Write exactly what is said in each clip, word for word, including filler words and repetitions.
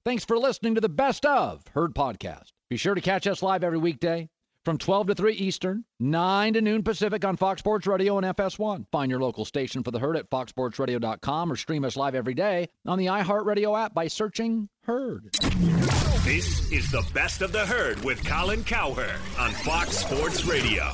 Thanks for listening to the Best of Herd podcast. Be sure to catch us live every weekday from twelve to three Eastern, nine to noon Pacific on Fox Sports Radio and F S one. Find your local station for the Herd at fox sports radio dot com or stream us live every day on the iHeartRadio app by searching Herd. This is the Best of the Herd with Colin Cowherd on Fox Sports Radio.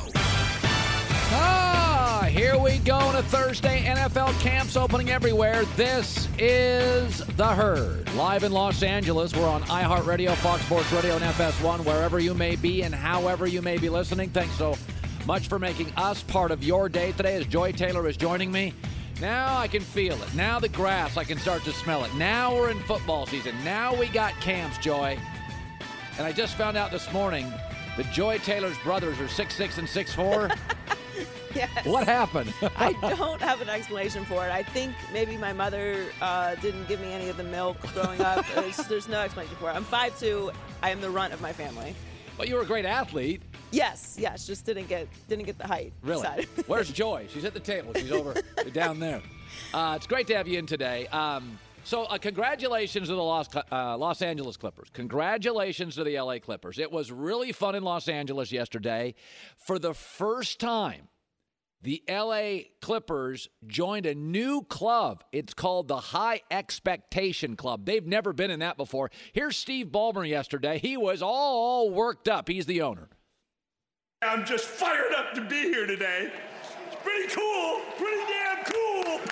Ah, here we go on a Thursday. N F L camps opening everywhere. This is The Herd. Live in Los Angeles. We're on iHeartRadio, Fox Sports Radio, and F S one, wherever you may be and however you may be listening. Thanks so much for making us part of your day today as Joy Taylor is joining me. Now I can feel it. Now the grass, I can start to smell it. Now we're in football season. Now we got camps, Joy. And I just found out this morning that Joy Taylor's brothers are six six and six four. Yes. What happened? I don't have an explanation for it. I think maybe my mother uh, didn't give me any of the milk growing up. There's, there's no explanation for it. I'm five two. I am the runt of my family. Well, you were a great athlete. Yes, yes. Just didn't get didn't get the height. Really? Side. Where's Joy? She's at the table. She's over down there. Uh, it's great to have you in today. Um, so uh, congratulations to the Los, uh, Los Angeles Clippers. Congratulations to the L A Clippers. It was really fun in Los Angeles yesterday. For the first time, the L A Clippers joined a new club. It's called the High Expectation Club. They've never been in that before. Here's Steve Ballmer yesterday. He was all worked up. He's the owner. I'm just fired up to be here today. It's pretty cool. Pretty damn cool.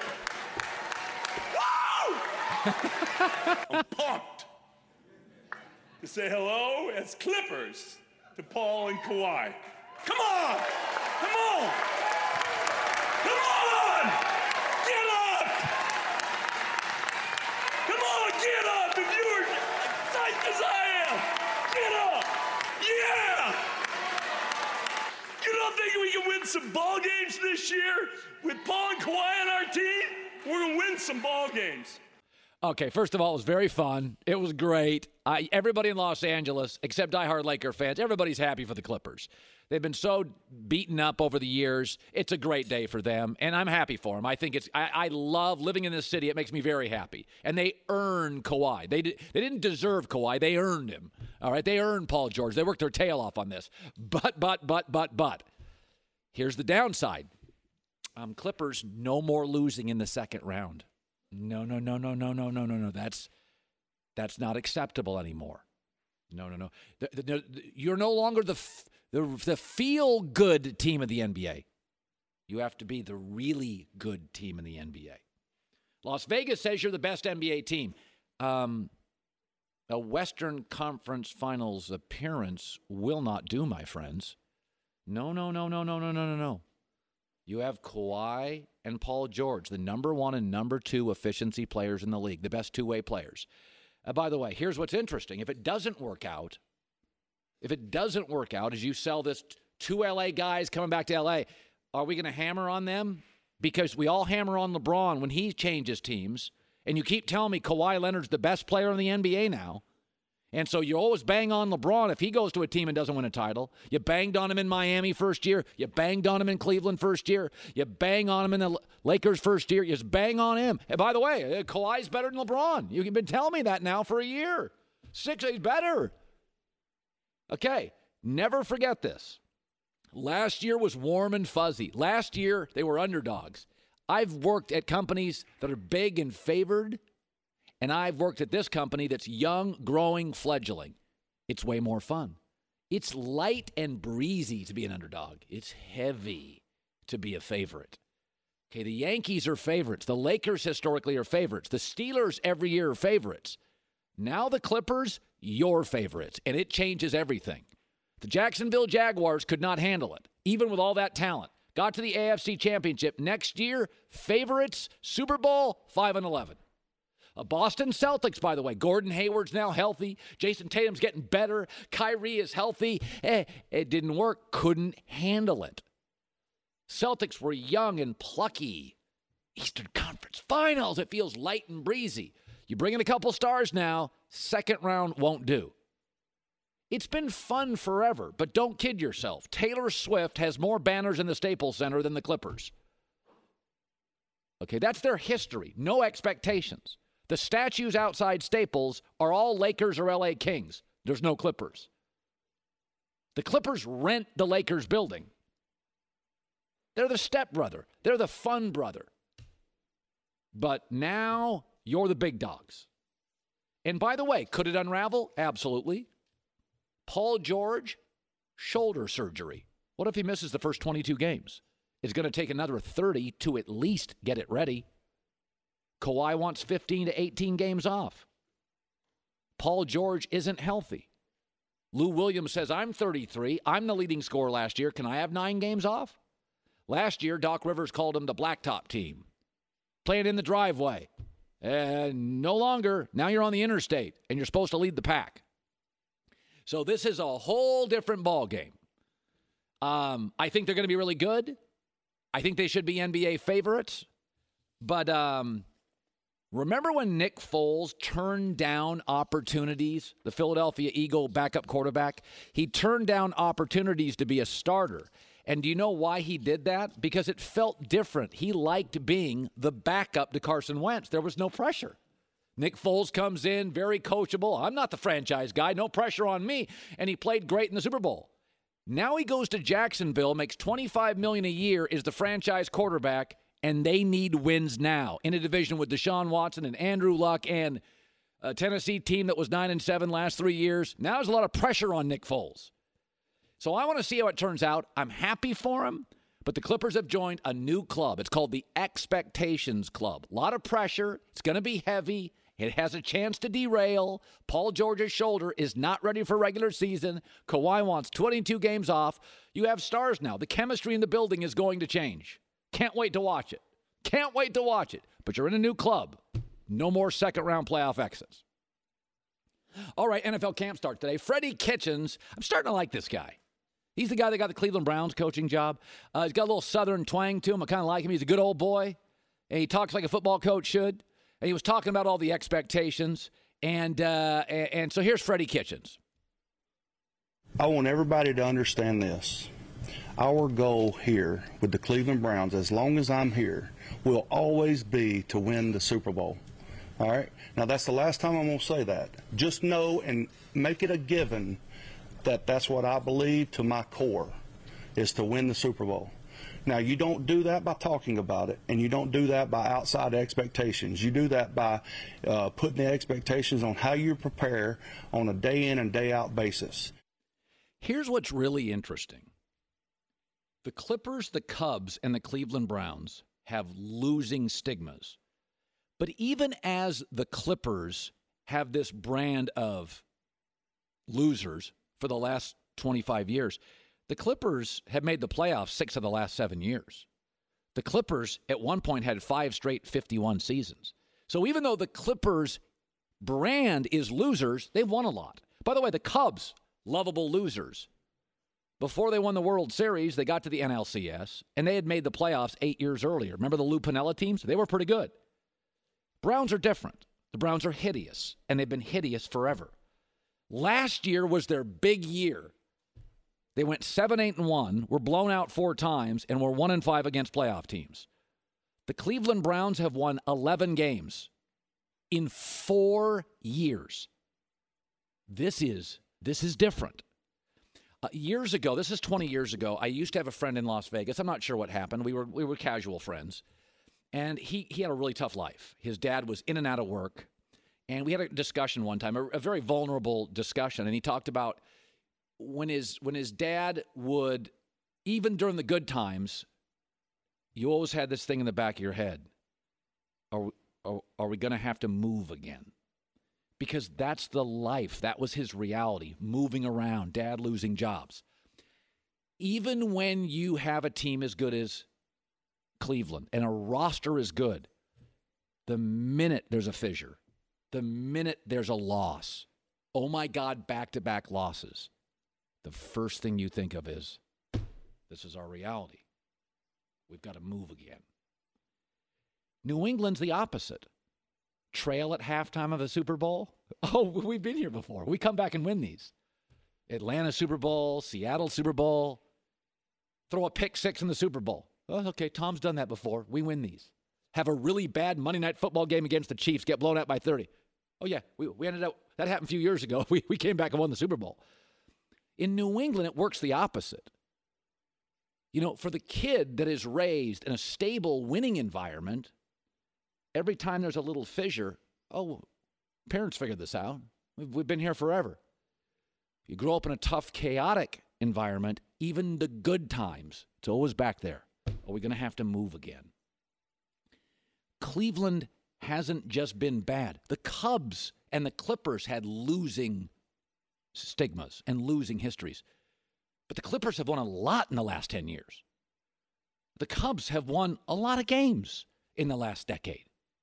Woo! I'm pumped to say hello as Clippers to Paul and Kawhi. Come on! Come on! Come on! Get up! Come on, get up! If you're psyched as I am, get up! Yeah! You don't think we can win some ball games this year with Paul and Kawhi on our team? We're going to win some ball games. Okay, first of all, it was very fun. It was great. I, everybody in Los Angeles, except diehard Laker fans, everybody's happy for the Clippers. They've been so beaten up over the years. It's a great day for them, and I'm happy for them. I think it's. I, I love living in this city. It makes me very happy. And they earned Kawhi. They did, They didn't deserve Kawhi. They earned him. All right, they earned Paul George. They worked their tail off on this. But, but, but, but, but. Here's the downside. Um, Clippers, no more losing in the second round. No, no, no, no, no, no, no, no, no. That's that's not acceptable anymore. No, no, no. The, the, the, you're no longer the, the the feel-good team of the N B A. You have to be the really good team in the N B A. Las Vegas says you're the best N B A team. Um, a Western Conference Finals appearance will not do, my friends. No, no, no, no, no, no, no, no, no. You have Kawhi and Paul George, the number one and number two efficiency players in the league, the best two-way players. Uh, by the way, here's what's interesting. If it doesn't work out, if it doesn't work out as you sell this t- two L A guys coming back to L A, are we going to hammer on them? Because we all hammer on LeBron when he changes teams, and you keep telling me Kawhi Leonard's the best player in the N B A now. And so you always bang on LeBron if he goes to a team and doesn't win a title. You banged on him in Miami first year. You banged on him in Cleveland first year. You bang on him in the Lakers first year. You just bang on him. And by the way, Kawhi's better than LeBron. You've been telling me that now for a year. Six, he's better. Okay, never forget this. Last year was warm and fuzzy. Last year, they were underdogs. I've worked at companies that are big and favored, and I've worked at this company that's young, growing, fledgling. It's way more fun. It's light and breezy to be an underdog. It's heavy to be a favorite. Okay, the Yankees are favorites. The Lakers historically are favorites. The Steelers every year are favorites. Now the Clippers, your favorites, and it changes everything. The Jacksonville Jaguars could not handle it, even with all that talent. Got to the A F C Championship. Next year, favorites, Super Bowl, five and eleven. Uh, Boston Celtics, by the way. Gordon Hayward's now healthy. Jason Tatum's getting better. Kyrie is healthy. Eh, it didn't work. Couldn't handle it. Celtics were young and plucky. Eastern Conference Finals. It feels light and breezy. You bring in a couple stars now, second round won't do. It's been fun forever, but don't kid yourself. Taylor Swift has more banners in the Staples Center than the Clippers. Okay, that's their history. No expectations. The statues outside Staples are all Lakers or L A Kings. There's no Clippers. The Clippers rent the Lakers building. They're the stepbrother. They're the fun brother. But now you're the big dogs. And by the way, could it unravel? Absolutely. Paul George, shoulder surgery. What if he misses the first twenty-two games? It's going to take another thirty to at least get it ready. Kawhi wants fifteen to eighteen games off. Paul George isn't healthy. Lou Williams says, I'm thirty-three. I'm the leading scorer last year. Can I have nine games off? Last year, Doc Rivers called him the blacktop team. Playing in the driveway. And no longer. Now you're on the interstate, and you're supposed to lead the pack. So this is a whole different ball game. Um, I think they're going to be really good. I think they should be N B A favorites. But um, remember when Nick Foles turned down opportunities, the Philadelphia Eagle backup quarterback? He turned down opportunities to be a starter. And do you know why he did that? Because it felt different. He liked being the backup to Carson Wentz. There was no pressure. Nick Foles comes in, very coachable. I'm not the franchise guy. No pressure on me. And he played great in the Super Bowl. Now he goes to Jacksonville, makes twenty-five million dollars a year, is the franchise quarterback, and they need wins now in a division with Deshaun Watson and Andrew Luck and a Tennessee team that was nine and seven last three years. Now there's a lot of pressure on Nick Foles. So I want to see how it turns out. I'm happy for him, but the Clippers have joined a new club. It's called the Expectations Club. A lot of pressure. It's going to be heavy. It has a chance to derail. Paul George's shoulder is not ready for regular season. Kawhi wants twenty-two games off. You have stars now. The chemistry in the building is going to change. Can't wait to watch it. Can't wait to watch it. But you're in a new club. No more second-round playoff exits. All right, N F L camp starts today. Freddie Kitchens, I'm starting to like this guy. He's the guy that got the Cleveland Browns coaching job. Uh, he's got a little southern twang to him. I kind of like him. He's a good old boy. And he talks like a football coach should. And he was talking about all the expectations. And, uh, and, and so here's Freddie Kitchens. I want everybody to understand this. Our goal here with the Cleveland Browns, as long as I'm here, will always be to win the Super Bowl. All right? Now, that's the last time I'm going to say that. Just know and make it a given that that's what I believe to my core, is to win the Super Bowl. Now, you don't do that by talking about it, and you don't do that by outside expectations. You do that by uh, putting the expectations on how you prepare on a day-in and day-out basis. Here's what's really interesting. The Clippers, the Cubs, and the Cleveland Browns have losing stigmas. But even as the Clippers have this brand of losers for the last twenty-five years, the Clippers have made the playoffs six of the last seven years. The Clippers at one point had five straight fifty-one seasons. So even though the Clippers brand is losers, they've won a lot. By the way, the Cubs, lovable losers. Before they won the World Series, they got to the N L C S, and they had made the playoffs eight years earlier. Remember the Lou Piniella teams? They were pretty good. Browns are different. The Browns are hideous, and they've been hideous forever. Last year was their big year. They went seven, eight, and one, were blown out four times, and were one and five against playoff teams. The Cleveland Browns have won eleven games in four years. This is this is different. Uh, years ago, this is twenty years ago, I used to have a friend in Las Vegas. I'm not sure what happened. We were we were casual friends. And he, he had a really tough life. His dad was in and out of work. And we had a discussion one time, a, a very vulnerable discussion. And he talked about when his when his dad would, even during the good times, you always had this thing in the back of your head. Are, we- are, are we going to have to move again? Because that's the life. That was his reality, moving around, dad losing jobs. Even when you have a team as good as Cleveland and a roster as good, the minute there's a fissure, the minute there's a loss, oh my God, back-to-back losses, the first thing you think of is, this is our reality. We've got to move again. New England's the opposite. Trail at halftime of a Super Bowl? Oh, we've been here before. We come back and win these. Atlanta Super Bowl, Seattle Super Bowl. Throw a pick six in the Super Bowl. Oh, okay, Tom's done that before. We win these. have a really bad Monday Night Football game against the Chiefs, get blown out by thirty. Oh, yeah, we, we ended up, that happened a few years ago. We, we came back and won the Super Bowl. In New England, it works the opposite. You know, for the kid that is raised in a stable winning environment, every time there's a little fissure, oh, parents figured this out. We've, we've been here forever. You grow up in a tough, chaotic environment, even the good times, it's always back there. Are we going to have to move again? Cleveland hasn't just been bad. The Cubs and the Clippers had losing stigmas and losing histories. But the Clippers have won a lot in the last ten years. The Cubs have won a lot of games in the last decade.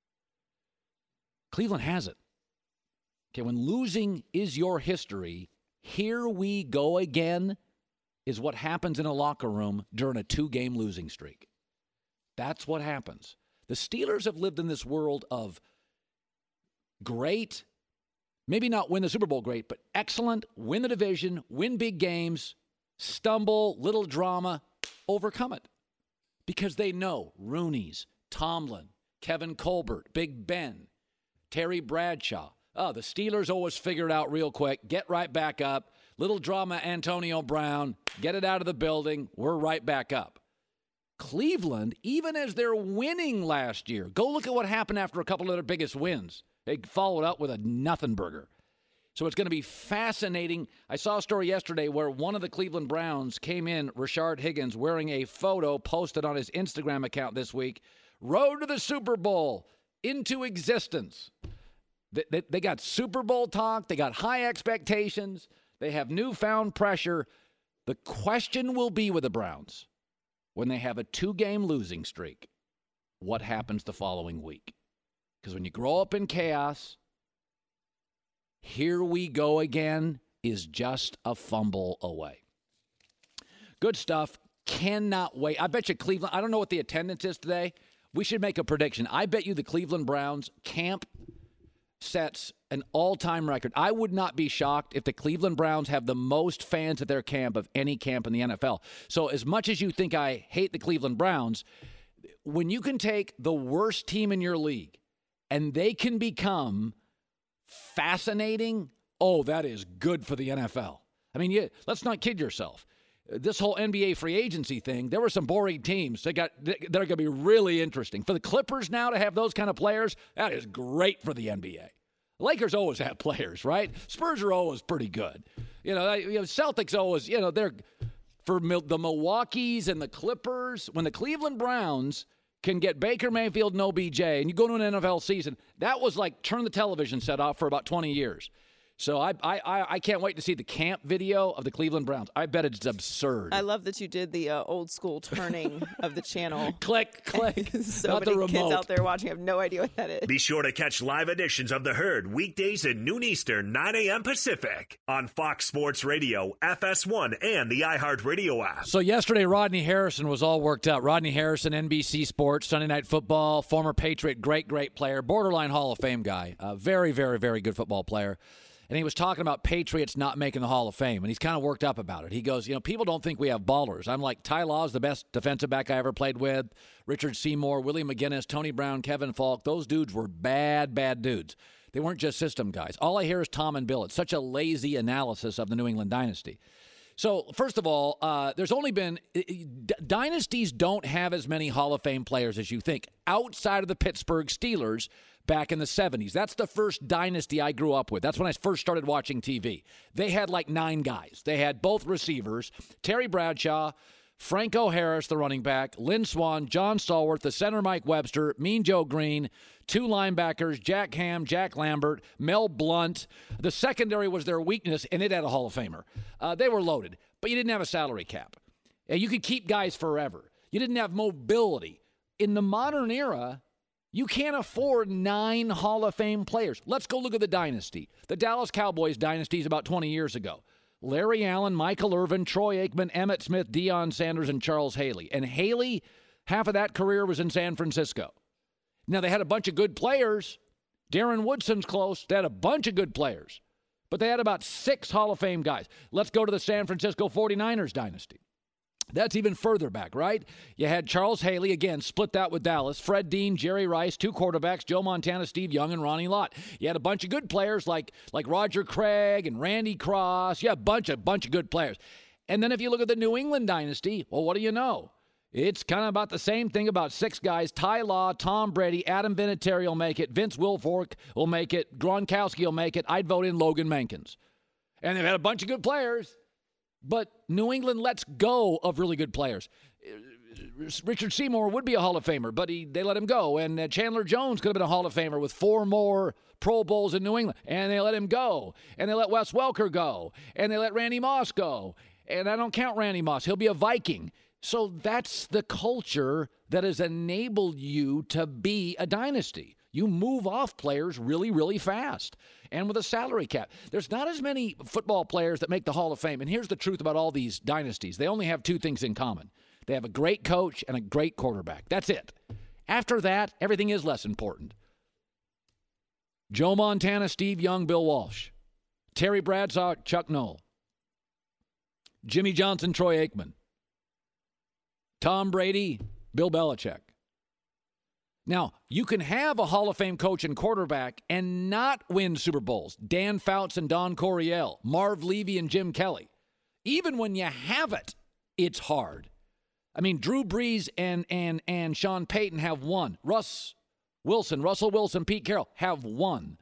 Cleveland hasn't. Okay, when losing is your history, here we go again is what happens in a locker room during a two-game losing streak. That's what happens. The Steelers have lived in this world of great, maybe not win the Super Bowl great, but excellent, win the division, win big games, stumble, little drama, overcome it. Because they know Rooney's, Tomlin, Kevin Colbert, Big Ben, Terry Bradshaw. Oh, the Steelers always figure it out real quick, get right back up. Little drama, Antonio Brown, get it out of the building, we're right back up. Cleveland, even as they're winning last year, go look at what happened after a couple of their biggest wins. They followed up with a nothing burger. So it's going to be fascinating. I saw a story yesterday where one of the Cleveland Browns came in, Rashard Higgins, wearing a photo posted on his Instagram account this week. Road to the Super Bowl into existence. They, they, they got Super Bowl talk. They got high expectations. They have newfound pressure. The question will be with the Browns, when they have a two-game losing streak, what happens the following week? Because when you grow up in chaos, here we go again is just a fumble away. Good stuff. Cannot wait. I bet you Cleveland, I don't know what the attendance is today. We should make a prediction. I bet you the Cleveland Browns camp sets an all-time record. I would not be shocked if the Cleveland Browns have the most fans at their camp of any camp in the N F L. So as much as you think I hate the Cleveland Browns, when you can take the worst team in your league and they can become fascinating, oh, that is good for the N F L. I mean, you, let's not kid yourself. This whole N B A free agency thing, there were some boring teams. They got, they're going to be really interesting. For the Clippers now to have those kind of players, that is great for the N B A. Lakers always have players, right? Spurs are always pretty good. You know, you know Celtics always, you know, they're for the Milwaukees and the Clippers. When the Cleveland Browns can get Baker Mayfield and O B J, and you go to an N F L season, that was like turn the television set off for about twenty years. So I I I can't wait to see the camp video of the Cleveland Browns. I bet it's absurd. I love that you did the uh, old school turning of the channel. Click, click. So Not many the remote. kids out there watching have no idea what that is. Be sure to catch live editions of The Herd weekdays at noon Eastern, nine a.m. Pacific on Fox Sports Radio, F S one, and the iHeartRadio app. So yesterday, Rodney Harrison was all worked out. Rodney Harrison, N B C Sports, Sunday Night Football, former Patriot, great, great player, borderline Hall of Fame guy, a very, very, very good football player. And he was talking about Patriots not making the Hall of Fame, and he's kind of worked up about it. He goes, you know, people don't think we have ballers. I'm like, Ty Law's the best defensive back I ever played with. Richard Seymour, Willie McGinnis, Tony Brown, Kevin Falk. Those dudes were bad, bad dudes. They weren't just system guys. All I hear is Tom and Bill. It's such a lazy analysis of the New England dynasty. So, first of all, uh, there's only been d- – dynasties don't have as many Hall of Fame players as you think outside of the Pittsburgh Steelers back in the seventies. That's the first dynasty I grew up with. That's when I first started watching T V. They had like nine guys. They had both receivers, Terry Bradshaw, Franco Harris, the running back, Lynn Swann, John Stallworth, the center Mike Webster, Mean Joe Green, two linebackers, Jack Ham, Jack Lambert, Mel Blount. The secondary was their weakness, and it had a Hall of Famer. Uh, they were loaded, but you didn't have a salary cap. And you could keep guys forever. You didn't have mobility. In the modern era, you can't afford nine Hall of Fame players. Let's go look at the dynasty. The Dallas Cowboys dynasty is about twenty years ago. Larry Allen, Michael Irvin, Troy Aikman, Emmitt Smith, Deion Sanders, and Charles Haley. And Haley, half of that career was in San Francisco. Now, they had a bunch of good players. Darren Woodson's close. They had a bunch of good players. But they had about six Hall of Fame guys. Let's go to the San Francisco forty-niners dynasty. That's even further back, right? You had Charles Haley, again, split that with Dallas. Fred Dean, Jerry Rice, two quarterbacks, Joe Montana, Steve Young, and Ronnie Lott. You had a bunch of good players like like Roger Craig and Randy Cross. You had a bunch, a bunch of good players. And then if you look at the New England dynasty, well, what do you know? It's kind of about the same thing about six guys. Ty Law, Tom Brady, Adam Vinatieri will make it. Vince Wilfork will make it. Gronkowski will make it. I'd vote in Logan Mankins. And they've had a bunch of good players. But New England lets go of really good players. Richard Seymour would be a Hall of Famer, but he, they let him go. And uh, Chandler Jones could have been a Hall of Famer with four more Pro Bowls in New England. And they let him go. And they let Wes Welker go. And they let Randy Moss go. And I don't count Randy Moss. He'll be a Viking. So that's the culture that has enabled you to be a dynasty. You move off players really, really fast. And with a salary cap, there's not as many football players that make the Hall of Fame. And here's the truth about all these dynasties. They only have two things in common. They have a great coach and a great quarterback. That's it. After that, everything is less important. Joe Montana, Steve Young, Bill Walsh. Terry Bradshaw, Chuck Noll. Jimmy Johnson, Troy Aikman. Tom Brady, Bill Belichick. Now, you can have a Hall of Fame coach and quarterback and not win Super Bowls. Dan Fouts and Don Coryell, Marv Levy and Jim Kelly. Even when you have it, it's hard. I mean, Drew Brees and and and Sean Payton have won. Russ Wilson, Russell Wilson, Pete Carroll have won.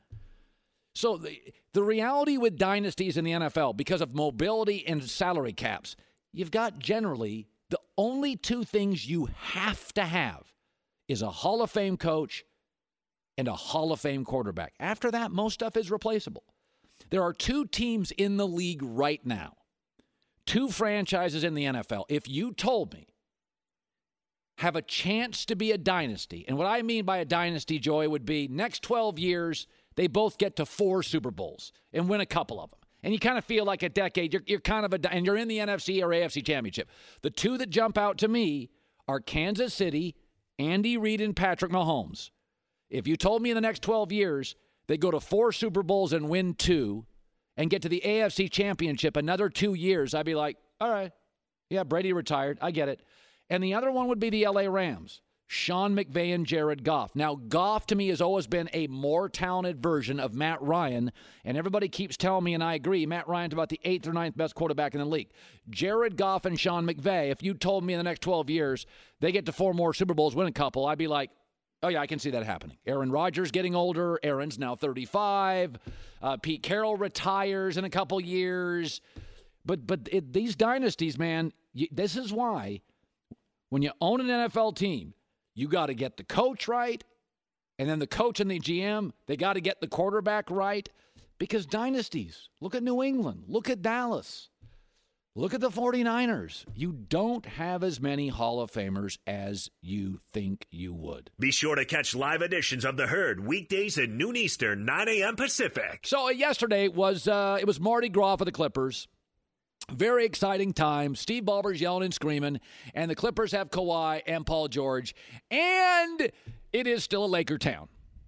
So the, the reality with dynasties in the N F L, because of mobility and salary caps, you've got generally the only two things you have to have is a Hall of Fame coach and a Hall of Fame quarterback. After that, most stuff is replaceable. There are two teams in the league right now, two franchises in the N F L. If you told me have a chance to be a dynasty, and what I mean by a dynasty, Joy, would be next twelve years, they both get to four Super Bowls and win a couple of them. And you kind of feel like a decade, you're, you're kind of a, and you're in the N F C or A F C championship. The two that jump out to me are Kansas City, Andy Reid and Patrick Mahomes. If you told me in the next twelve years they go to four Super Bowls and win two and get to the A F C championship another two years, I'd be like, all right, yeah, Brady retired. I get it. And the other one would be the L A Rams, Sean McVay and Jared Goff. Now, Goff to me has always been a more talented version of Matt Ryan, and everybody keeps telling me, and I agree, Matt Ryan's about the eighth or ninth best quarterback in the league. Jared Goff and Sean McVay, if you told me in the next twelve years they get to four more Super Bowls, win a couple, I'd be like, oh, yeah, I can see that happening. Aaron Rodgers getting older. Aaron's now thirty-five. Uh, Pete Carroll retires in a couple years. But but it, these dynasties, man, you, this is why when you own an N F L team, you got to get the coach right, and then the coach and the G M, they got to get the quarterback right, because dynasties, look at New England, look at Dallas, look at the forty-niners. You don't have as many Hall of Famers as you think you would. Be sure to catch live editions of The Herd weekdays at noon Eastern, nine a.m. Pacific. So uh, yesterday was uh, it was Mardi Gras for the Clippers. Very exciting time. Steve Ballmer's yelling and screaming, and the Clippers have Kawhi and Paul George, and it is still a Laker town.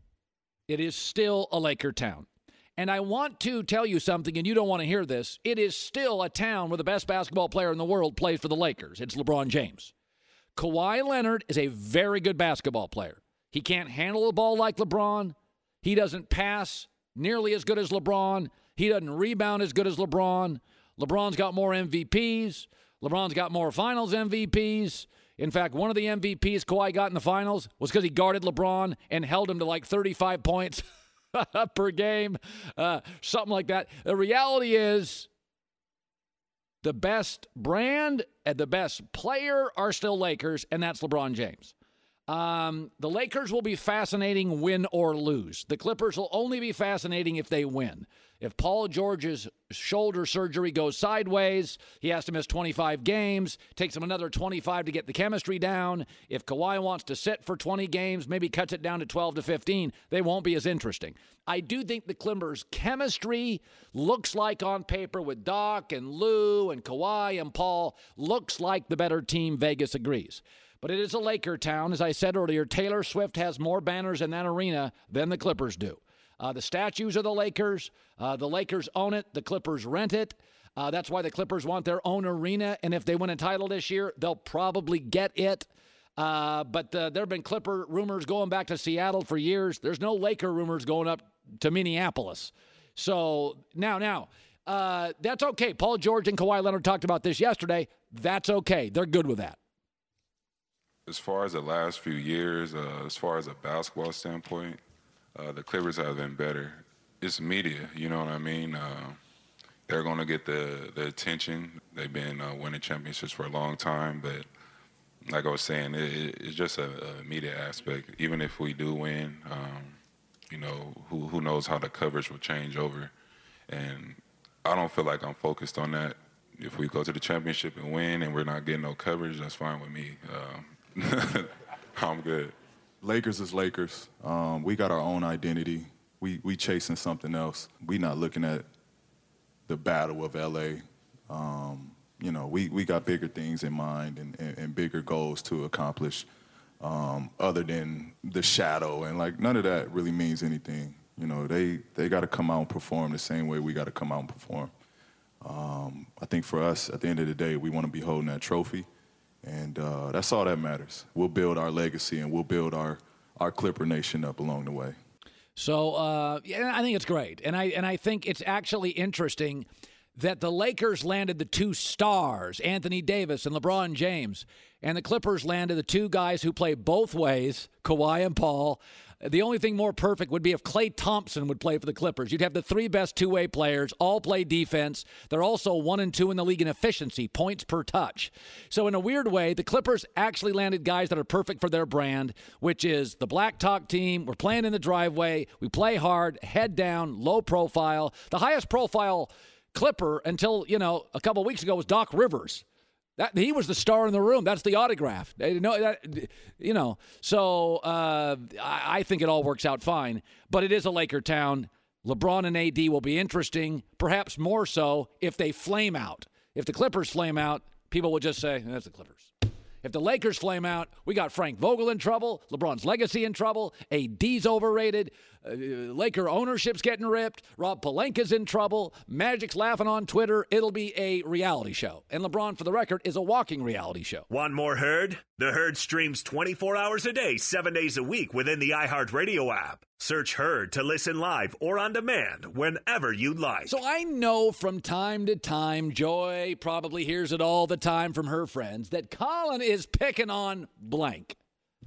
It is still a Laker town. And I want to tell you something, and you don't want to hear this. It is still a town where the best basketball player in the world plays for the Lakers. It's LeBron James. Kawhi Leonard is a very good basketball player. He can't handle the ball like LeBron. He doesn't pass nearly as good as LeBron. He doesn't rebound as good as LeBron. LeBron's got more M V Ps. LeBron's got more finals M V Ps. In fact, one of the M V Ps Kawhi got in the finals was because he guarded LeBron and held him to like thirty-five points per game, uh, something like that. The reality is the best brand and the best player are still Lakers, and that's LeBron James. Um, the Lakers will be fascinating win or lose. The Clippers will only be fascinating if they win. If Paul George's shoulder surgery goes sideways, he has to miss twenty-five games, takes him another twenty-five to get the chemistry down. If Kawhi wants to sit for twenty games, maybe cuts it down to twelve to fifteen, they won't be as interesting. I do think the Clippers' chemistry looks like on paper with Doc and Lou and Kawhi and Paul, looks like the better team. Vegas agrees. But it is a Laker town. As I said earlier, Taylor Swift has more banners in that arena than the Clippers do. Uh, the statues are the Lakers. Uh, the Lakers own it. The Clippers rent it. Uh, that's why the Clippers want their own arena. And if they win a title this year, they'll probably get it. Uh, but uh, there have been Clipper rumors going back to Seattle for years. There's no Laker rumors going up to Minneapolis. So now, now, uh, that's okay. Paul George and Kawhi Leonard talked about this yesterday. That's okay. They're good with that. As far as the last few years, uh, as far as a basketball standpoint, uh, the Clippers have been better. It's media, you know what I mean? Uh, they're going to get the, the attention. They've been uh, winning championships for a long time, but like I was saying, it, it's just a, a media aspect. Even if we do win, um, you know, who who knows how the coverage will change over. And I don't feel like I'm focused on that. If we go to the championship and win and we're not getting no coverage, that's fine with me. Um, I'm good. Lakers is Lakers. Um, we got our own identity. We we chasing something else. We not looking at the battle of L A. Um, you know, we, we got bigger things in mind and, and, and bigger goals to accomplish um, other than the shadow. And, like, none of that really means anything. You know, they, they got to come out and perform the same way we got to come out and perform. Um, I think for us, at the end of the day, we want to be holding that trophy. And uh, that's all that matters. We'll build our legacy and we'll build our, our Clipper Nation up along the way. So, uh, yeah, I think it's great. And I and I think it's actually interesting that the Lakers landed the two stars, Anthony Davis and LeBron James, and the Clippers landed the two guys who play both ways, Kawhi and Paul. The only thing more perfect would be if Klay Thompson would play for the Clippers. You'd have the three best two-way players, all play defense. They're also one and two in the league in efficiency, points per touch. So in a weird way, the Clippers actually landed guys that are perfect for their brand, which is the Black Talk team. We're playing in the driveway. We play hard, head down, low profile. The highest profile Clipper until, you know, a couple of weeks ago was Doc Rivers. That he was the star in the room. That's the autograph. You know, that, you know. So uh, I, I think it all works out fine. But it is a Laker town. LeBron and A D will be interesting, perhaps more so if they flame out. If the Clippers flame out, people will just say, that's the Clippers. If the Lakers flame out, we got Frank Vogel in trouble, LeBron's legacy in trouble, A D's overrated, uh, Laker ownership's getting ripped, Rob Pelinka's in trouble, Magic's laughing on Twitter. It'll be a reality show. And LeBron, for the record, is a walking reality show. Want more Herd? The Herd streams twenty-four hours a day, seven days a week within the iHeartRadio app. Search Herd to listen live or on demand whenever you like. So I know from time to time, Joy probably hears it all the time from her friends, that Colin is picking on blank.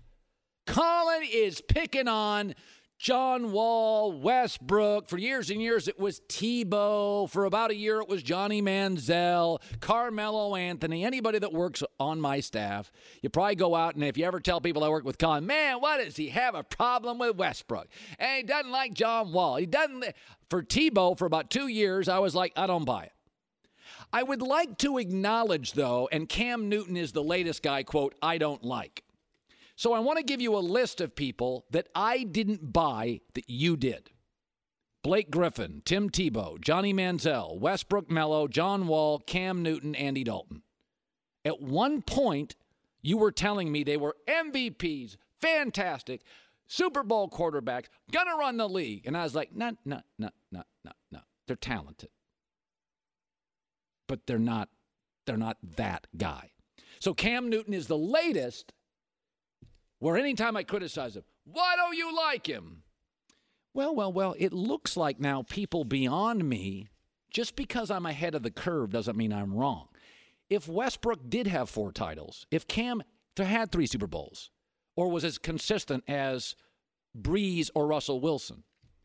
Colin is picking on John Wall, Westbrook. For years and years, it was Tebow. For about a year, it was Johnny Manziel, Carmelo Anthony, anybody that works on my staff. You probably go out, and if you ever tell people I work with Colin, man, what does he have a problem with Westbrook? And he doesn't like John Wall. He doesn't. For Tebow, for about two years, I was like, I don't buy it. I would like to acknowledge, though, and Cam Newton is the latest guy, quote, I don't like. So I want to give you a list of people that I didn't buy that you did. Blake Griffin, Tim Tebow, Johnny Manziel, Westbrook Melo, John Wall, Cam Newton, Andy Dalton. At one point, you were telling me they were M V Ps, fantastic, Super Bowl quarterbacks, gonna run the league. And I was like, no, no, no, no, no, no. They're talented. But they're not, they're not that guy. So Cam Newton is the latest where anytime I criticize him, why don't you like him? Well, well, well, it looks like now people beyond me, just because I'm ahead of the curve doesn't mean I'm wrong. If Westbrook did have four titles, if Cam had three Super Bowls, or was as consistent as Breeze or Russell Wilson,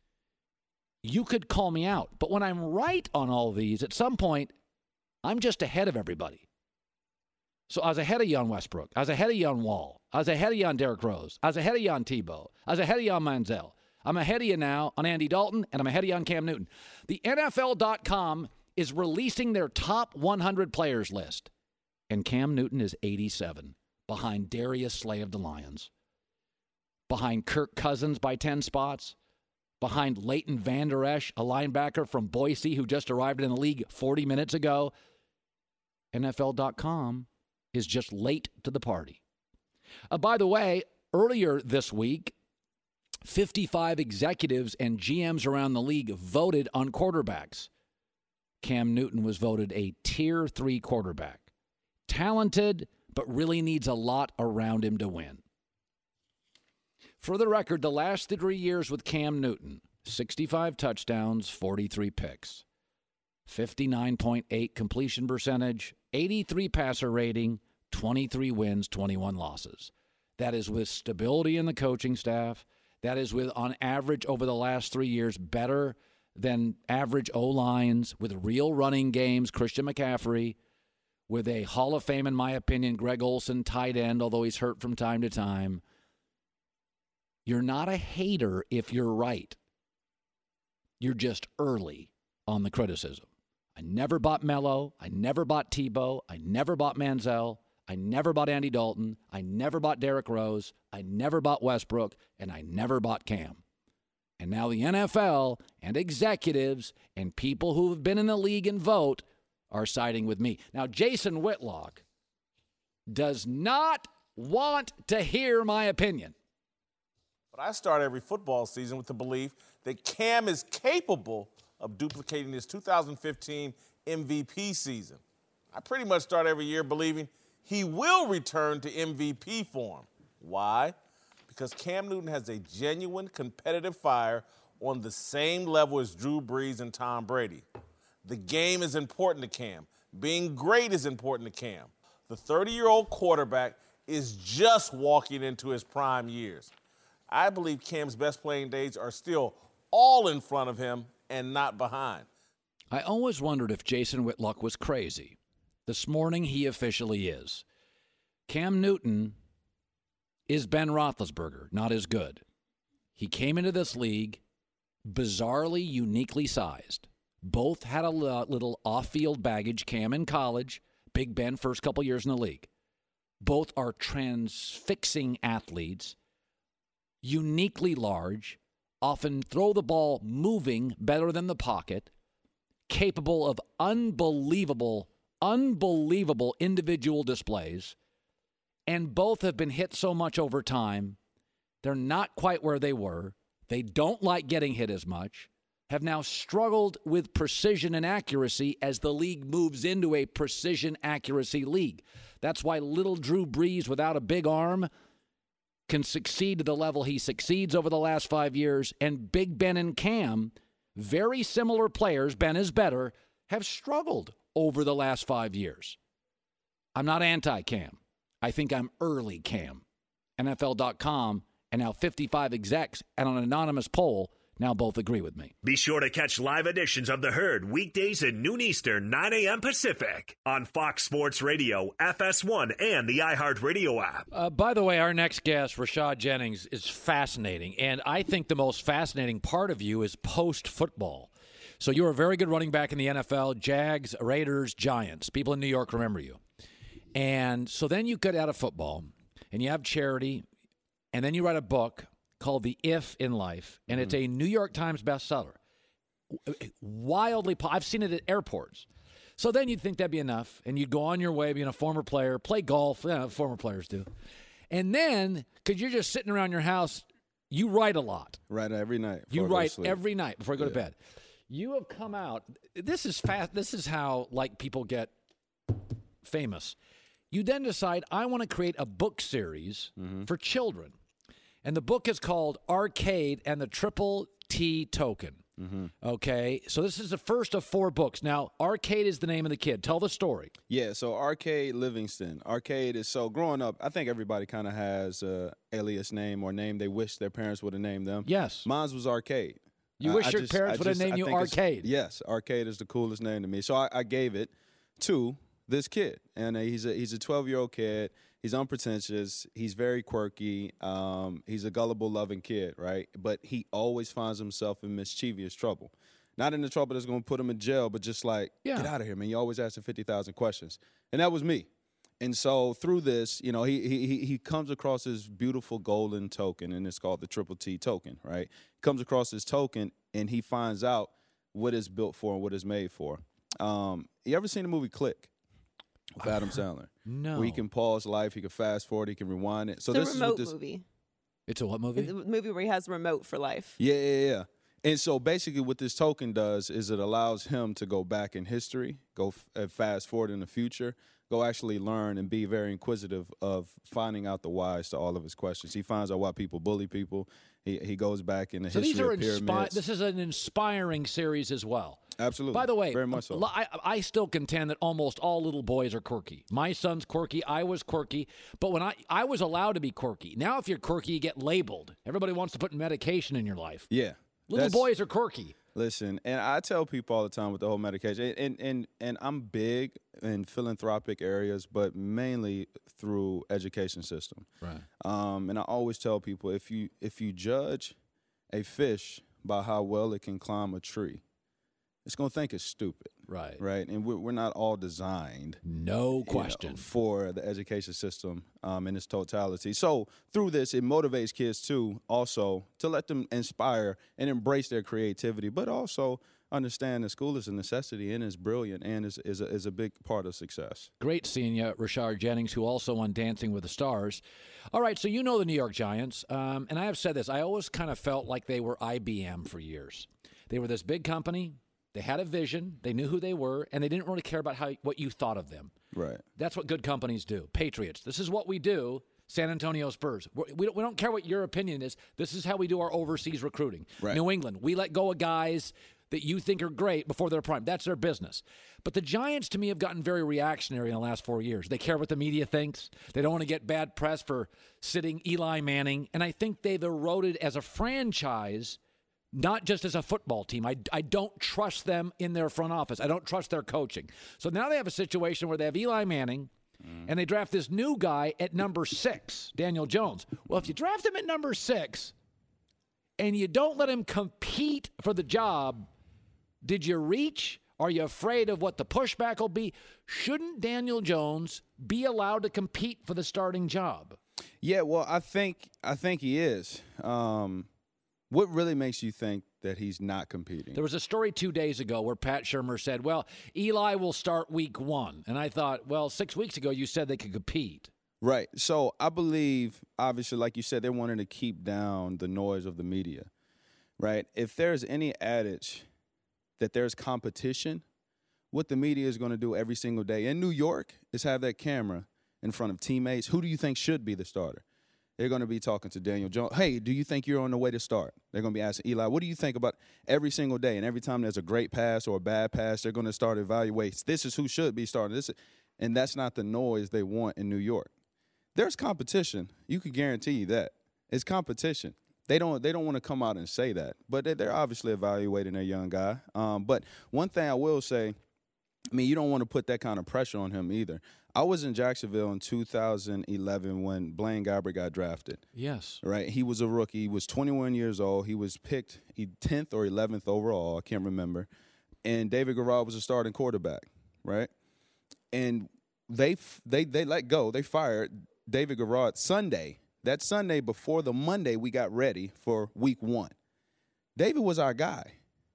you could call me out. But when I'm right on all these, at some point, I'm just ahead of everybody. So I was ahead of you on Westbrook. I was ahead of you on Wall. I was ahead of you on Derrick Rose. I was ahead of you on Tebow. I was ahead of you on Manziel. I'm ahead of you now on Andy Dalton, and I'm ahead of you on Cam Newton. The N F L dot com is releasing their top one hundred players list, and Cam Newton is eighty-seven, behind Darius Slay of the Lions, behind Kirk Cousins by ten spots, behind Leighton Vander Esch, a linebacker from Boise who just arrived in the league forty minutes ago. N F L dot com is just late to the party. Uh, by the way, earlier this week, fifty-five executives and G Ms around the league voted on quarterbacks. Cam Newton was voted a tier three quarterback. Talented, but really needs a lot around him to win. For the record, the last three years with Cam Newton, sixty-five touchdowns, forty-three picks, fifty-nine point eight completion percentage, eighty-three passer rating, twenty-three wins, twenty-one losses. That is with stability in the coaching staff. That is with, on average, over the last three years, better than average O-lines, with real running games, Christian McCaffrey, with a Hall of Fame, in my opinion, Greg Olsen, tight end, although he's hurt from time to time. You're not a hater if you're right. You're just early on the criticism. I never bought Mello. I never bought Tebow. I never bought Manziel. I never bought Andy Dalton. I never bought Derrick Rose. I never bought Westbrook. And I never bought Cam. And now the N F L and executives and people who have been in the league and vote are siding with me. Now, Jason Whitlock does not want to hear my opinion. But I start every football season with the belief that Cam is capable of duplicating his two thousand fifteen M V P season. I pretty much start every year believing he will return to M V P form. Why? Because Cam Newton has a genuine competitive fire on the same level as Drew Brees and Tom Brady. The game is important to Cam. Being great is important to Cam. The thirty-year-old quarterback is just walking into his prime years. I believe Cam's best playing days are still all in front of him and not behind. I always wondered if Jason Whitlock was crazy. This morning, he officially is. Cam Newton is Ben Roethlisberger, not as good. He came into this league bizarrely, uniquely sized. Both had a little off-field baggage. Cam in college, Big Ben first couple years in the league. Both are transfixing athletes, uniquely large, often throw the ball moving better than the pocket, capable of unbelievable, unbelievable individual displays, and both have been hit so much over time, they're not quite where they were. They don't like getting hit as much, have now struggled with precision and accuracy as the league moves into a precision accuracy league. That's why little Drew Brees without a big arm can succeed to the level he succeeds over the last five years, and Big Ben and Cam, very similar players, Ben is better, have struggled over the last five years. I'm not anti-Cam. I think I'm early Cam. N F L dot com and now fifty-five execs and an anonymous poll now both agree with me. Be sure to catch live editions of The Herd weekdays at noon Eastern, nine a.m. Pacific on Fox Sports Radio, F S one, and the iHeartRadio app. Uh, by the way, our next guest, Rashad Jennings, is fascinating. And I think the most fascinating part of you is post-football. So you're a very good running back in the N F L, Jags, Raiders, Giants. People in New York remember you. And so then you get out of football, and you have charity, and then you write a book called The If in Life, and mm-hmm. it's a New York Times bestseller. Wildly, I've seen it at airports. So then you'd think that'd be enough, and you'd go on your way being a former player, play golf, you know, former players do. And then, because you're just sitting around your house, you write a lot. Write every night. You write every night before I go yeah. to bed. You have come out, this is fast, this is how, like, people get famous. You then decide, I want to create a book series mm-hmm. for children. And the book is called Arcade and the Triple T Token. Mm-hmm. Okay, so this is the first of four books. Now, Arcade is the name of the kid. Tell the story. Yeah, so Arcade Livingston. Arcade is, so growing up, I think everybody kind of has an alias name or name they wish their parents would have named them. Yes. Mine was Arcade. You wish I your just, parents would have named you Arcade. Yes, Arcade is the coolest name to me. So I, I gave it to this kid, and he's a he's a twelve-year-old kid. He's unpretentious. He's very quirky. Um, he's a gullible, loving kid, right? But he always finds himself in mischievous trouble. Not in the trouble that's going to put him in jail, but just like, yeah. get out of here, man. You always ask the fifty thousand questions. And that was me. And so through this, you know, he he he comes across this beautiful golden token, and it's called the Triple T Token, right? He comes across this token, and he finds out what it's built for and what it's made for. Um, you ever seen the movie Click? With Adam Sandler. No. Where he can pause life, he can fast forward, he can rewind it. So it's this a remote is what this movie. It's a what movie? The movie where he has remote for life. Yeah, yeah, yeah. And so basically what this token does is it allows him to go back in history, go f- uh, fast forward in the future, go actually learn and be very inquisitive of finding out the whys to all of his questions. He finds out why people bully people. He he goes back in the so history these are of pyramids. inspi- This is an inspiring series as well. Absolutely. By the way, very much so. I, I still contend that almost all little boys are quirky. My son's quirky. I was quirky. But when I, I was allowed to be quirky. Now if you're quirky, you get labeled. Everybody wants to put medication in your life. Yeah. Little boys are quirky. Listen, and I tell people all the time with the whole medication, and and and I'm big in philanthropic areas, but mainly through education system. Right. Um, and I always tell people if you if you judge a fish by how well it can climb a tree, it's gonna think it's stupid. Right. Right. And we're we're not all designed. No you question. know, for the education system um, in its totality. So through this, it motivates kids too, also to let them inspire and embrace their creativity, but also understand that school is a necessity and is brilliant and is is a, is a big part of success. Great seeing you, Rashard Jennings, who also won Dancing with the Stars. All right, so you know the New York Giants, um, and I have said this. I always kind of felt like they were I B M for years. They were this big company. They had a vision. They knew who they were, and they didn't really care about how what you thought of them. Right. That's what good companies do. Patriots, this is what we do. San Antonio Spurs, we don't, we don't care what your opinion is. This is how we do our overseas recruiting. Right. New England, we let go of guys that you think are great before they're prime. That's their business. But the Giants, to me, have gotten very reactionary in the last four years. They care what the media thinks. They don't want to get bad press for sitting Eli Manning. And I think they've eroded as a franchise, not just as a football team. I, I don't trust them in their front office. I don't trust their coaching. So now they have a situation where they have Eli Manning, mm. and they draft this new guy at number six, Daniel Jones. Well, if you draft him at number six and you don't let him compete for the job, did you reach? Are you afraid of what the pushback will be? Shouldn't Daniel Jones be allowed to compete for the starting job? Yeah, well, I think I think he is. Um, what really makes you think that he's not competing? There was a story two days ago where Pat Shurmur said, well, Eli will start week one. And I thought, well, six weeks ago you said they could compete. Right. So I believe, obviously, like you said, they wanted to keep down the noise of the media. Right. If there's any adage that there's competition, what the media is going to do every single day in New York is have that camera in front of teammates. Who do you think should be the starter? They're going to be talking to Daniel Jones. Hey, do you think you're on the way to start? They're going to be asking Eli, what do you think about every single day? And every time there's a great pass or a bad pass, they're going to start evaluating. This is who should be starting. This is, and that's not the noise they want in New York. There's competition. You can guarantee you that. It's competition. They don't they don't want to come out and say that, but they're obviously evaluating their young guy. Um, but one thing I will say, I mean, you don't want to put that kind of pressure on him either. I was in Jacksonville in two thousand eleven when Blaine Gabbert got drafted. Yes. Right? He was a rookie. He was twenty-one years old. He was picked tenth or eleventh overall. I can't remember. And David Garrard was a starting quarterback, right? And they they they let go. They fired David Garrard Sunday. That Sunday before the Monday we got ready for week one. David was our guy.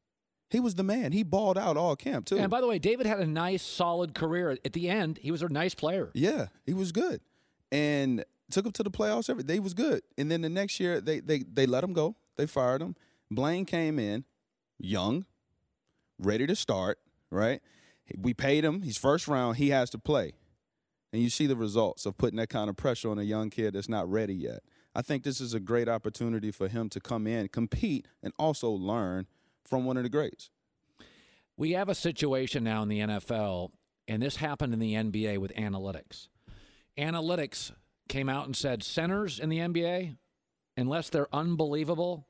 He was the man. He balled out all camp, too. And by the way, David had a nice, solid career. At the end, he was a nice player. Yeah, he was good. And took him to the playoffs. Every, they was good. And then the next year, they, they, they let him go. They fired him. Blaine came in, young, ready to start, right? We paid him. He's first round. He has to play. And you see the results of putting that kind of pressure on a young kid that's not ready yet. I think this is a great opportunity for him to come in, compete, and also learn from one of the greats. We have a situation now in the N F L, and this happened in the N B A with analytics. Analytics came out and said centers in the N B A, unless they're unbelievable,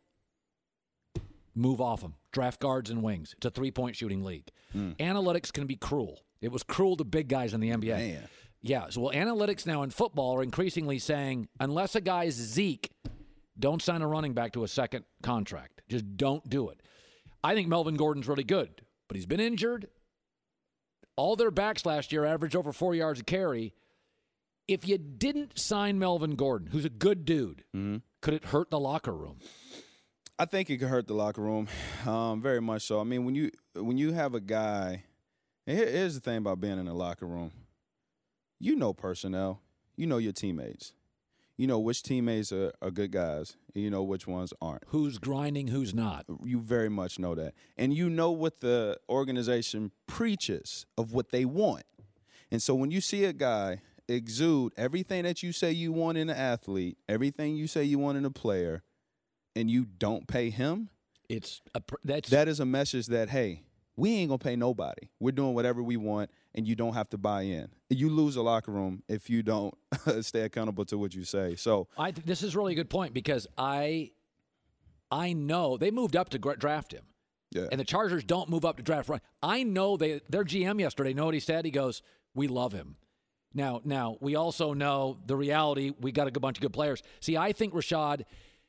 move off them. Draft guards and wings. It's a three-point shooting league. Mm. Analytics can be cruel. It was cruel to big guys in the N B A. Man. Yeah, so well, analytics now in football are increasingly saying, unless a guy's Zeke, don't sign a running back to a second contract. Just don't do it. I think Melvin Gordon's really good, but he's been injured. All their backs last year averaged over four yards a carry. If you didn't sign Melvin Gordon, who's a good dude, mm-hmm. could it hurt the locker room? I think it could hurt the locker room, um, very much so. I mean, when you when you have a guy, and here, here's the thing about being in the locker room. You know personnel. You know your teammates. You know which teammates are, are good guys. And you know which ones aren't. Who's grinding, who's not. You very much know that. And you know what the organization preaches of what they want. And so when you see a guy exude everything that you say you want in an athlete, everything you say you want in a player, and you don't pay him, it's a, that's that is a message that, hey, we ain't going to pay nobody. We're doing whatever we want, and you don't have to buy in. You lose a locker room if you don't stay accountable to what you say. So I th- this is really a good point because I I know they moved up to gra- draft him. Yeah. And the Chargers don't move up to draft right. I know they their G M yesterday, know what he said? He goes, "We love him." Now, now we also know the reality, we got a good bunch of good players. See, I think Rashad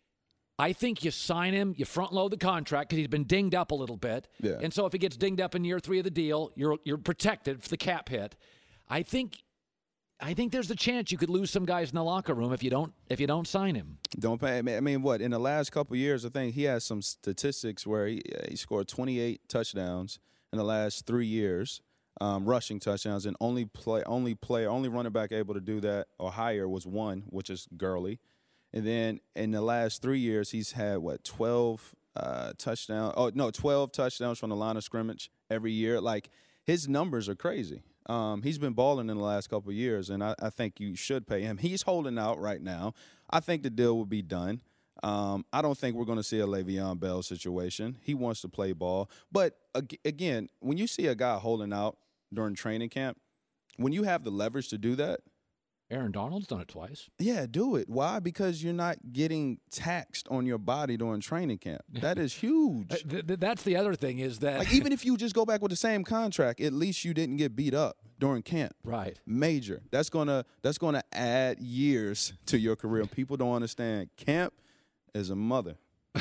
I think you sign him, you front load the contract because he's been dinged up a little bit. Yeah. And so if he gets dinged up in year three of the deal, you're you're protected for the cap hit. I think I think there's a chance you could lose some guys in the locker room if you don't if you don't sign him. Don't pay. I mean, what in the last couple of years? I think he has some statistics where he he scored twenty-eight touchdowns in the last three years, um, rushing touchdowns, and only play only player only running back able to do that or higher was one, which is Gurley. And then in the last three years, he's had what twelve uh, touchdowns? Oh no, twelve touchdowns from the line of scrimmage every year. Like his numbers are crazy. Um, he's been balling in the last couple of years, and I, I think you should pay him. He's holding out right now. I think the deal will be done. Um, I don't think we're going to see a Le'Veon Bell situation. He wants to play ball. But, again, when you see a guy holding out during training camp, when you have the leverage to do that, Aaron Donald's done it twice. Yeah, do it. Why? Because you're not getting taxed on your body during training camp. That is huge. Th- th- that's the other thing is that like even if you just go back with the same contract, at least you didn't get beat up during camp. Right. Major. That's gonna that's gonna add years to your career. People don't understand. Camp is a mother.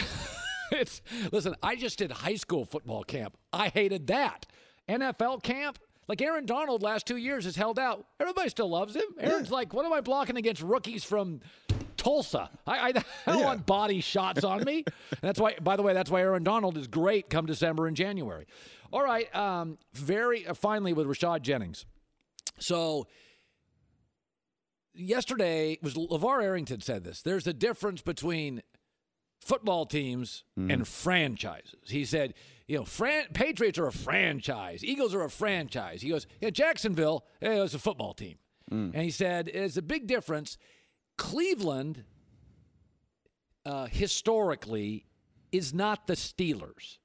It's listen. I just did high school football camp. I hated that. N F L camp. Like Aaron Donald last two years has held out. Everybody still loves him. Aaron's yeah. like, what am I blocking against rookies from Tulsa? I, I, I don't yeah. want body shots on me. That's why, by the way, that's why Aaron Donald is great come December and January. All right, um, very uh, finally with Rashad Jennings. So yesterday was LeVar Arrington said this. There's a difference between football teams mm. and franchises. He said, you know, fran- Patriots are a franchise. Eagles are a franchise. He goes, yeah, Jacksonville eh, is a football team. Mm. And he said, it's a big difference. Cleveland, uh, historically, is not the Steelers.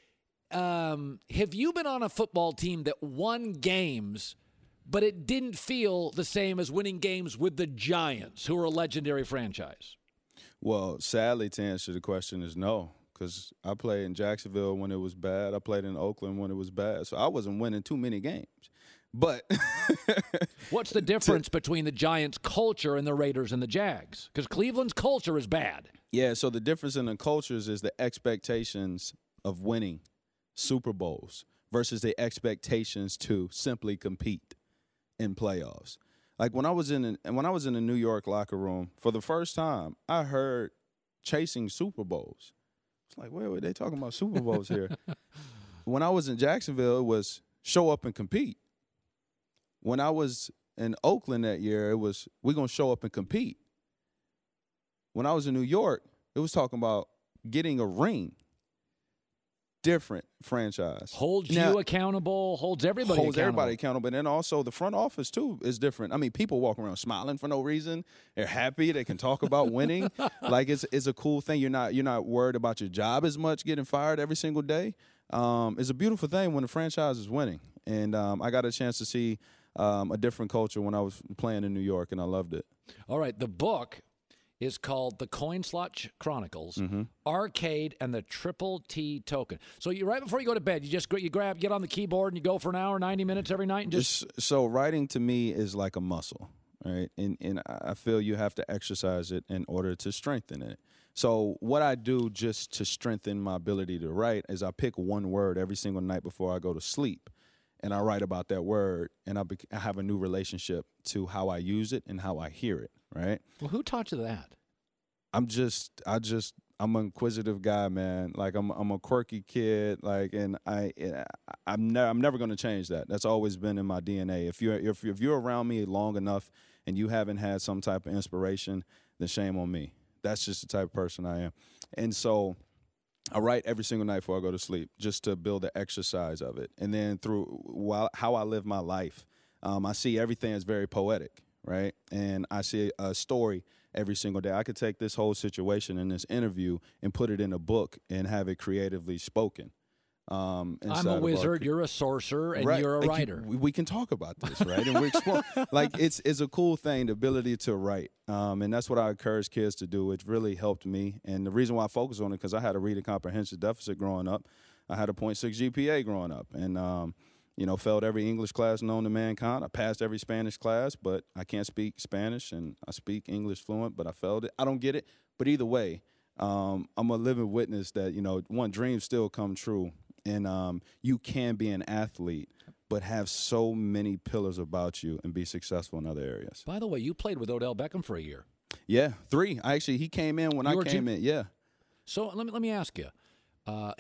Um, have you been on a football team that won games, but it didn't feel the same as winning games with the Giants, who are a legendary franchise? Well, sadly, to answer the question is no. Because I played in Jacksonville when it was bad. I played in Oakland when it was bad. So I wasn't winning too many games. But what's the difference to, between the Giants' culture and the Raiders and the Jags? Because Cleveland's culture is bad. Yeah, so the difference in the cultures is the expectations of winning Super Bowls versus the expectations to simply compete in playoffs. Like when I was in and when I was in the New York locker room for the first time, I heard chasing Super Bowls. Like, wait, wait, they talking about Super Bowls here. When I was in Jacksonville, it was show up and compete. When I was in Oakland that year, it was we're going to show up and compete. When I was in New York, it was talking about getting a ring. Different franchise. Holds now, you accountable, holds everybody holds accountable. everybody accountable. And then also the front office, too, is different. I mean, people walk around smiling for no reason. They're happy. They can talk about winning. Like, it's it's a cool thing. You're not you're not worried about your job as much, getting fired every single day. Um, it's a beautiful thing when the franchise is winning. And um, I got a chance to see um, a different culture when I was playing in New York, and I loved it. All right, the book is called The Coin Slot Chronicles, mm-hmm. Arcade and the Triple T Token. So you right before you go to bed, you just you grab, get on the keyboard, and you go for an hour, ninety minutes every night, and just. It's, so writing to me is like a muscle, right? And and I feel you have to exercise it in order to strengthen it. So what I do just to strengthen my ability to write is I pick one word every single night before I go to sleep, and I write about that word, and I, be, I have a new relationship to how I use it and how I hear it. Right. Well, who taught you that? I'm just, I just, I'm an inquisitive guy, man. Like I'm I'm a quirky kid. Like and I I'm never I'm never going to change that. That's always been in my D N A. If you're if if you're around me long enough and you haven't had some type of inspiration, then shame on me. That's just the type of person I am. And so I write every single night before I go to sleep just to build the exercise of it. And then through while, how I live my life, um, I see everything as very poetic, right? And I see a story every single day. I could take this whole situation in this interview and put it in a book and have it creatively spoken. Um, I'm a wizard, our, you're a sorcerer, and right. you're a like writer. You, we can talk about this, right? And we explore. Like it's it's a cool thing, the ability to write, um, and that's what I encourage kids to do. It's really helped me, and the reason why I focus on it because I had a reading comprehension deficit growing up. I had a point six G P A growing up, and um, you know, failed every English class known to mankind. I passed every Spanish class, but I can't speak Spanish, and I speak English fluent, but I failed it. I don't get it, but either way, um, I'm a living witness that you know, one dreams still come true. And um, you can be an athlete, but have so many pillars about you and be successful in other areas. By the way, you played with Odell Beckham for a year. Yeah, three. I actually, he came in when you I came two? in. Yeah. So let me let me ask you. Uh,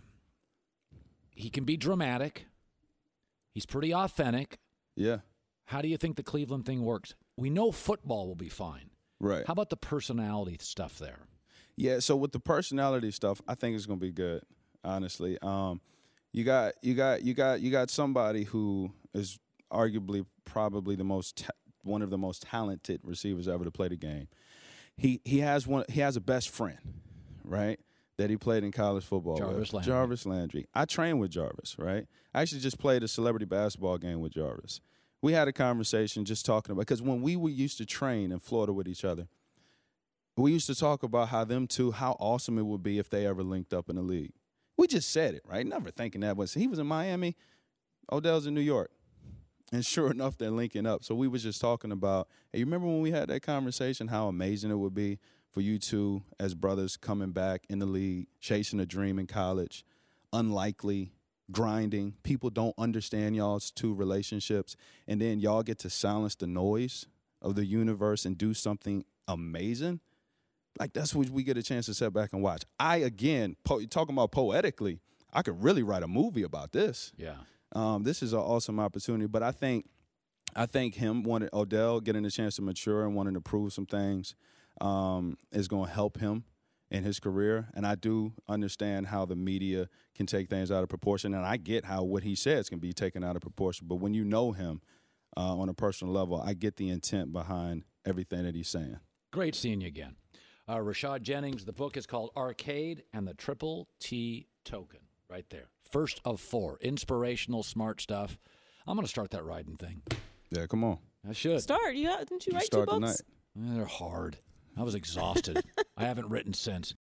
he can be dramatic. He's pretty authentic. Yeah. How do you think the Cleveland thing works? We know football will be fine. Right. How about the personality stuff there? Yeah. So with the personality stuff, I think it's going to be good. Honestly, um, you got you got you got you got somebody who is arguably probably the most ta- one of the most talented receivers ever to play the game. He he has one he has a best friend, right? That he played in college football Jarvis with. Landry. Jarvis Landry. I trained with Jarvis, right? I actually just played a celebrity basketball game with Jarvis. We had a conversation just talking about because when we were used to train in Florida with each other, we used to talk about how them two, how awesome it would be if they ever linked up in the league. We just said it, right? Never thinking that was he was in Miami, Odell's in New York. And sure enough, they're linking up. So we was just talking about, hey, you remember when we had that conversation, how amazing it would be for you two as brothers coming back in the league, chasing a dream in college, unlikely, grinding. People don't understand y'all's two relationships. And then y'all get to silence the noise of the universe and do something amazing. Like, that's what we get a chance to sit back and watch. I, again, po- talking about poetically, I could really write a movie about this. Yeah. Um, this is an awesome opportunity. But I think I think him, wanting Odell, getting a chance to mature and wanting to prove some things um, is going to help him in his career. And I do understand how the media can take things out of proportion. And I get how what he says can be taken out of proportion. But when you know him uh, on a personal level, I get the intent behind everything that he's saying. Great seeing you again. Uh, Rashad Jennings, the book is called Arcade and the Triple T Token, right there. First of four. Inspirational, smart stuff. I'm going to start that writing thing. Yeah, come on. I should. Start. You got, didn't you, You write start two tonight. books? Eh, they're hard. I was exhausted. I haven't written since.